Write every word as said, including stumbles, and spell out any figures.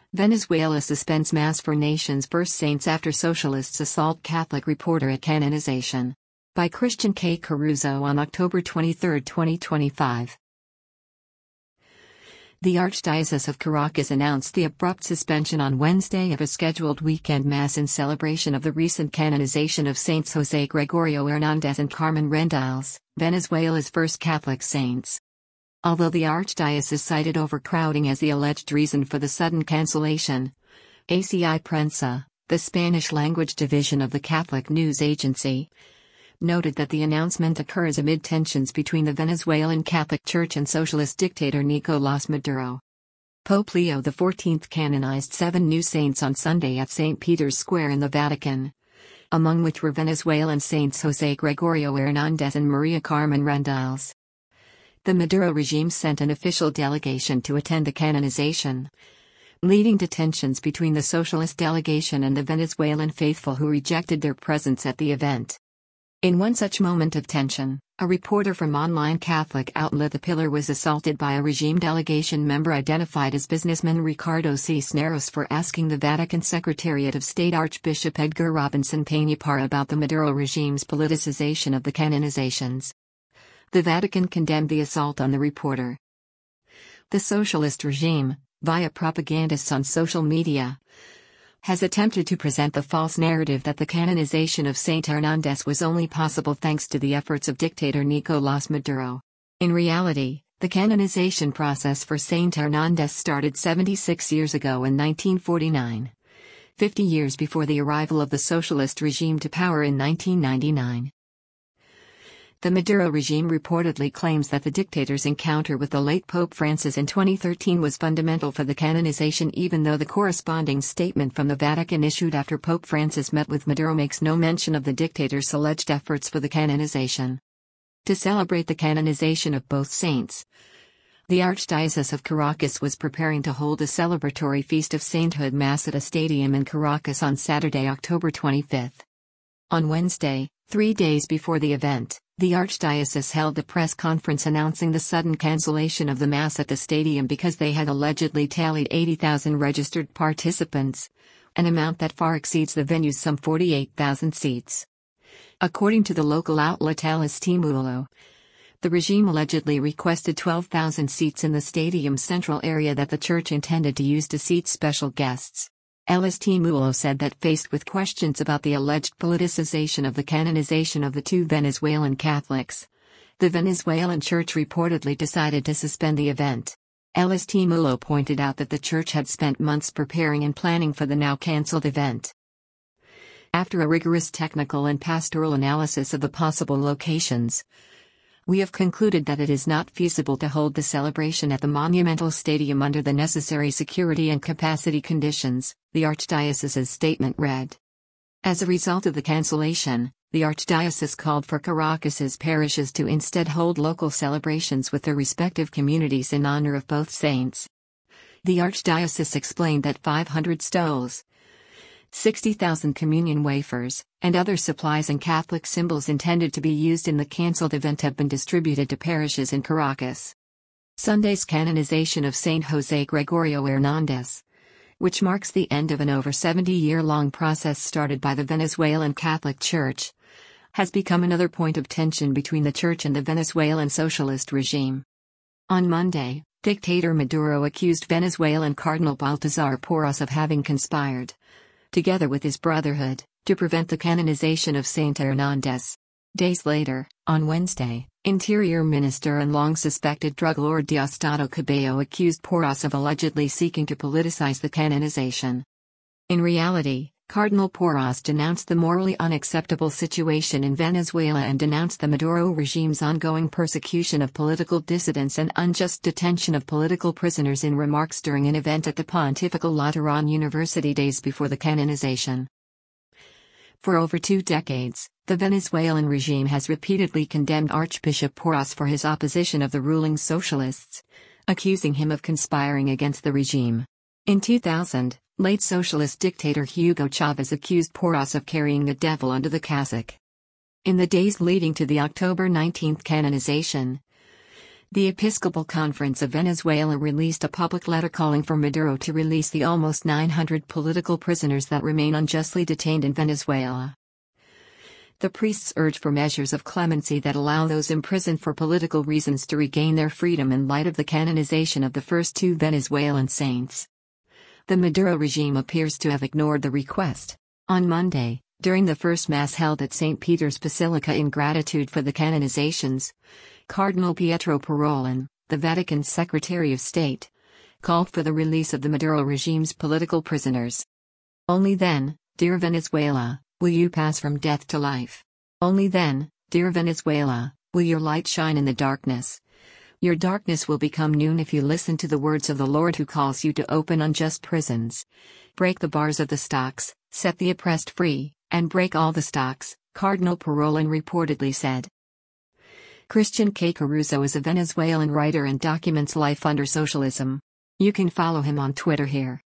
Venezuela suspends Mass for nation's first saints after socialists assault Catholic reporter at canonization. By Christian K. Caruso on October twenty-third, twenty twenty-five. The Archdiocese of Caracas announced the abrupt suspension on Wednesday of a scheduled weekend Mass in celebration of the recent canonization of Saints José Gregorio Hernández and Carmen Rendiles, Venezuela's first Catholic saints. Although the Archdiocese cited overcrowding as the alleged reason for the sudden cancellation, A C I Prensa, the Spanish-language division of the Catholic news agency, noted that the announcement occurs amid tensions between the Venezuelan Catholic Church and socialist dictator Nicolás Maduro. Pope Leo the fourteenth canonized seven new saints on Sunday at Saint Peter's Square in the Vatican, among which were Venezuelan saints José Gregorio Hernández and Maria Carmen Rendiles. The Maduro regime sent an official delegation to attend the canonization, leading to tensions between the socialist delegation and the Venezuelan faithful who rejected their presence at the event. In one such moment of tension, a reporter from online Catholic outlet The Pillar was assaulted by a regime delegation member identified as businessman Ricardo Cisneros for asking the Vatican Secretariat of State Archbishop Edgar Robinson Peñapar about the Maduro regime's politicization of the canonizations. The Vatican condemned the assault on the reporter. The socialist regime, via propagandists on social media, has attempted to present the false narrative that the canonization of Saint Hernández was only possible thanks to the efforts of dictator Nicolás Maduro. In reality, the canonization process for Saint Hernández started seventy-six years ago in nineteen forty-nine, fifty years before the arrival of the socialist regime to power in nineteen ninety-nine. The Maduro regime reportedly claims that the dictator's encounter with the late Pope Francis in twenty thirteen was fundamental for the canonization, even though the corresponding statement from the Vatican issued after Pope Francis met with Maduro makes no mention of the dictator's alleged efforts for the canonization. To celebrate the canonization of both saints, the Archdiocese of Caracas was preparing to hold a celebratory Feast of Sainthood Mass at a stadium in Caracas on Saturday, October twenty-fifth. On Wednesday, three days before the event, the Archdiocese held a press conference announcing the sudden cancellation of the Mass at the stadium because they had allegedly tallied eighty thousand registered participants, an amount that far exceeds the venue's some forty-eight thousand seats. According to the local outlet El Estímulo, the regime allegedly requested twelve thousand seats in the stadium's central area that the church intended to use to seat special guests. El Estímulo said that faced with questions about the alleged politicization of the canonization of the two Venezuelan Catholics, the Venezuelan church reportedly decided to suspend the event. El Estímulo pointed out that the church had spent months preparing and planning for the now cancelled event. After a rigorous technical and pastoral analysis of the possible locations, we have concluded that it is not feasible to hold the celebration at the Monumental Stadium under the necessary security and capacity conditions, the Archdiocese's statement read. As a result of the cancellation, the Archdiocese called for Caracas's parishes to instead hold local celebrations with their respective communities in honor of both saints. The Archdiocese explained that five hundred stoles, sixty thousand communion wafers, and other supplies and Catholic symbols intended to be used in the cancelled event have been distributed to parishes in Caracas. Sunday's canonization of Saint José Gregorio Hernández, which marks the end of an over seventy-year-long process started by the Venezuelan Catholic Church, has become another point of tension between the Church and the Venezuelan socialist regime. On Monday, dictator Maduro accused Venezuelan Cardinal Baltasar Porras of having conspired, together with his brotherhood, to prevent the canonization of Saint Hernández. Days later, on Wednesday, Interior Minister and long-suspected drug lord Diosdado Cabello accused Porras of allegedly seeking to politicize the canonization. In reality, Cardinal Porras denounced the morally unacceptable situation in Venezuela and denounced the Maduro regime's ongoing persecution of political dissidents and unjust detention of political prisoners in remarks during an event at the Pontifical Lateran University days before the canonization. For over two decades, the Venezuelan regime has repeatedly condemned Archbishop Porras for his opposition of the ruling socialists, accusing him of conspiring against the regime. In two thousand, late socialist dictator Hugo Chavez accused Porras of carrying the devil under the cassock. In the days leading to the October nineteenth canonization, The Episcopal Conference of Venezuela released a public letter calling for Maduro to release the almost nine hundred political prisoners that remain unjustly detained in Venezuela. The priests urge for measures of clemency that allow those imprisoned for political reasons to regain their freedom in light of the canonization of the first two Venezuelan saints. The Maduro regime appears to have ignored the request. On Monday, during the first Mass held at Saint Peter's Basilica in gratitude for the canonizations, Cardinal Pietro Parolin, the Vatican's Secretary of State, called for the release of the Maduro regime's political prisoners. Only then, dear Venezuela, will you pass from death to life. Only then, dear Venezuela, will your light shine in the darkness. Your darkness will become noon if you listen to the words of the Lord who calls you to open unjust prisons. Break the bars of the stocks, set the oppressed free, and break all the stocks, Cardinal Parolin reportedly said. Christian K. Caruso is a Venezuelan writer and documents life under socialism. You can follow him on Twitter here.